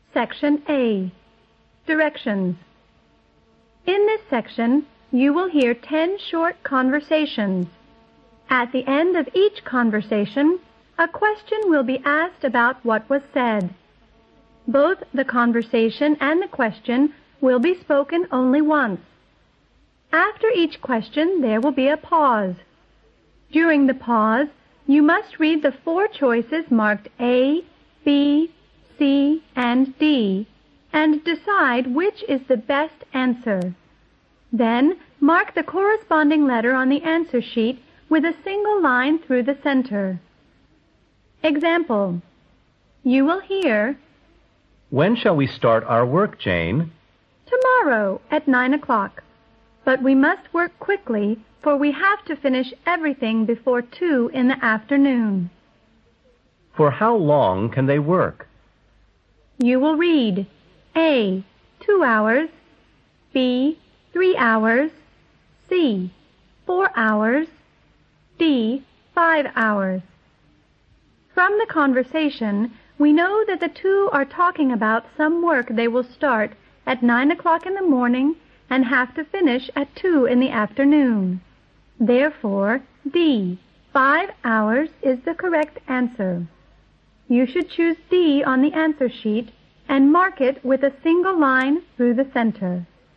Section A. Directions. In this section, you will hear 10 short conversations. At the end of each conversation, a question will be asked about what was said. Both the conversation and the question will be spoken only once. After each question, there will be a pause. During the pause, you must read the 4 choices marked A, B, C, and D, and decide which is the best answer. Then, mark the corresponding letter on the answer sheet with a single line through the center. Example. You will hear, "When shall we start our work, Jane?" "Tomorrow at 9 o'clock. But we must work quickly, for we have to finish everything before 2 in the afternoon." "For how long can they work?" You will read A, 2 hours, B, 3 hours, C, 4 hours, D, 5 hours. From the conversation, we know that the 2 are talking about some work they will start at 9 o'clock in the morning and have to finish at 2 in the afternoon. Therefore, D, 5 hours, is the correct answer. You should choose D on the answer sheet and mark it with a single line through the center.